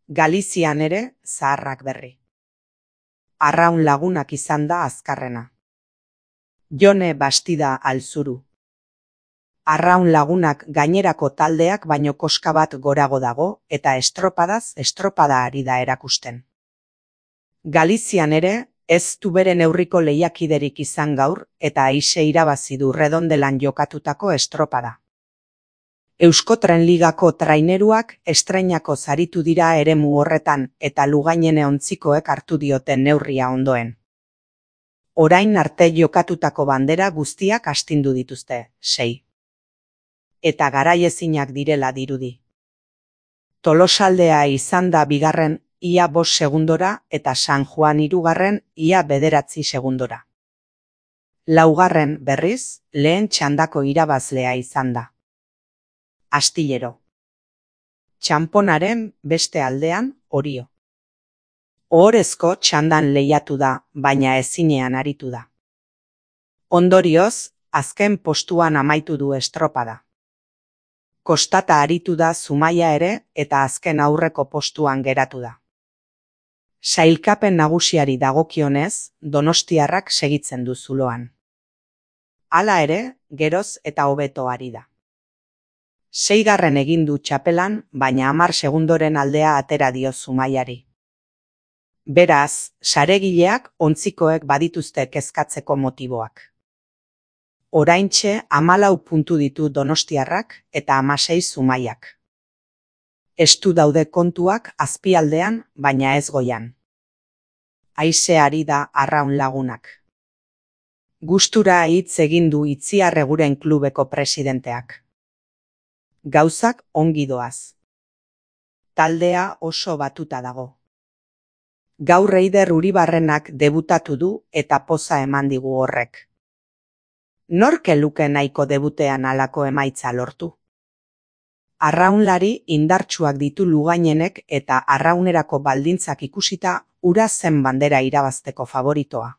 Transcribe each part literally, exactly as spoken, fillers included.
Galizian ere zaharrak berri. Arraun lagunak izan da azkarrena. Jone Bastida Alzuru. Arraun lagunak gainerako taldeak baino koska bat gorago dago eta estropadaz estropada ari da erakusten. Galizian ere ez du bere neurriko lehiakiderik izan gaur eta aise irabazi du Redondelan jokatutako estropada. Euskotren Ligako traineruak estreinako zaritu dira eremu horretan eta Lugainene ontzikoek hartu dioten neurria ondoen. Orain arte jokatutako bandera guztiak astindu dituzte, sei. Eta garaiezinak direla dirudi. Tolosaldea izan da bigarren ia bost segundora eta San Juan hirugarren ia bederatzi segundora. Laugarren berriz lehen txandako irabazlea izan da. Astillero. Txanponaren beste aldean Orio. Ohorezko txandan lehiatu da, baina ezinean aritu da. Ondorioz, azken postuan amaitu du estropada. Kostata aritu da Zumaia ere eta azken aurreko postuan geratu da. Sailkapen nagusiari dagokionez, donostiarrak segitzen du zuloan. Hala ere, geroz eta hobeto ari da. Seigarren egin du txapelan, baina hamar segundoren aldea atera dio Zumaiari. Beraz, saregileak ontzikoek badituzte kezkatzeko motiboak. Oraintxe hamalau puntu ditu donostiarrak eta hamasei Zumaiak. Estu daude kontuak azpialdean, baina ez goian. Aise ari da arraun lagunak. Gustura hitz egin du Itziarreguren klubeko presidenteak. Gauzak ongi doaz. Taldea oso batuta dago. Gaur Eider Uribarrenak debutatu du eta poza eman digu horrek. Nork luke nahiko debutean halako emaitza lortu? Arraunlari indartsuak ditu Lugainenek eta arraunerako baldintzak ikusita ura zen bandera irabazteko favoritoa.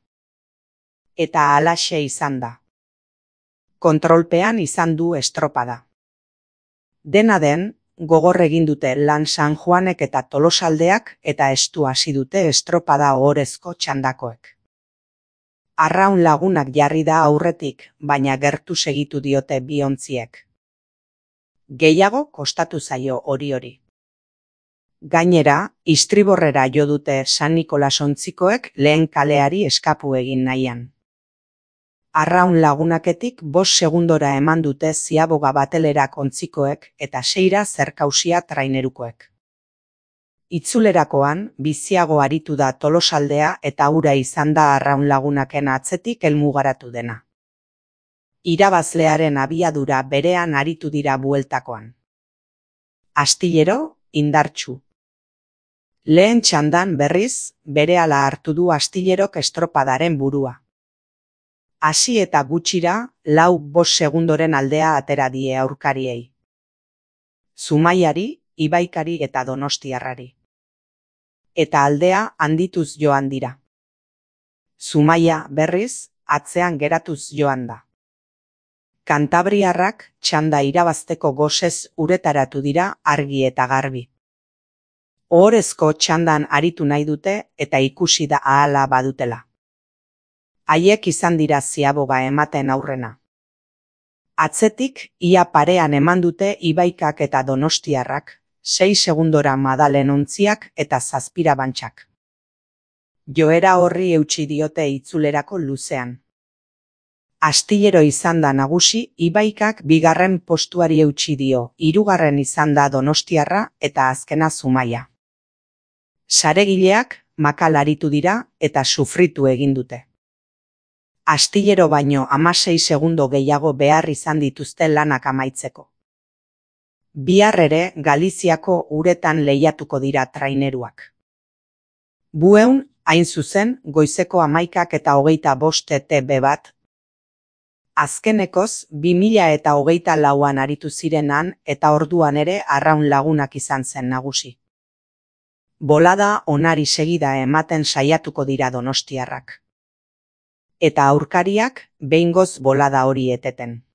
Eta halaxe izan da. Kontrolpean izan du estropada. Dena den, gogor egin dute lan San Juanek eta Tolosaldeak eta estu hasi dute estropada ohorezko txandakoek. Arraun lagunak jarri da aurretik, baina gertu segitu diote bi ontziek. Gehiago kostatu zaio hori hori. Gainera, istriborrera jo dute San Nikolas ontzikoek lehen kaleari eskapu egin nahian. Arraun lagunaketik bost segundora eman dute ziaboga batelerak ontzikoek eta seira zerkausia trainerukoek. Itzulerakoan, biziago aritu da Tolosaldea eta ura izan da arraun lagunaken atzetik helmugaratu dena. Irabazlearen abiadura berean aritu dira bueltakoan. Astillero, indartsu. Lehen txandan berriz, berehala hartu du Astillerok estropadaren burua. Hasi eta gutxira, lau bost segundoren aldea atera die aurkariei. Zumaiari, Ibaikari eta Donostiarrari. Eta aldea handituz joan dira. Zumaia, berriz, atzean geratuz joan da. Kantabriarrak txanda irabazteko gosez uretaratu dira argi eta garbi. Ohorezko txandan aritu nahi dute eta ikusi da ahala badutela. Haiek izan dira ziaboga ematen aurrena. Atzetik, ia parean eman dute Ibaikak eta Donostiarrak, sei segundora Madalen ontziak eta zazpira bantxak. Joera horri eutsi diote itzulerako luzean. Astillero izan da nagusi, Ibaikak bigarren postuari eutsi dio, hirugarren izan da Donostiarra eta azkena Zumaia. Saregileak makal aritu dira eta sufritu egin dute. Astillero baino hamasei segundo gehiago behar izan dituzte lanak amaitzeko. Bihar ere Galiziako uretan lehiatuko dira traineruak. Bueun, hain zuzen, goizeko hamaikak eta hogeita bost E T B bat. Azkenekoz, bi mila eta hogeita lauan aritu zirenan eta orduan ere arraun lagunak izan zen nagusi. Bolada onari segida ematen saiatuko dira donostiarrak. Eta aurkariak behingoz bolada hori eteten.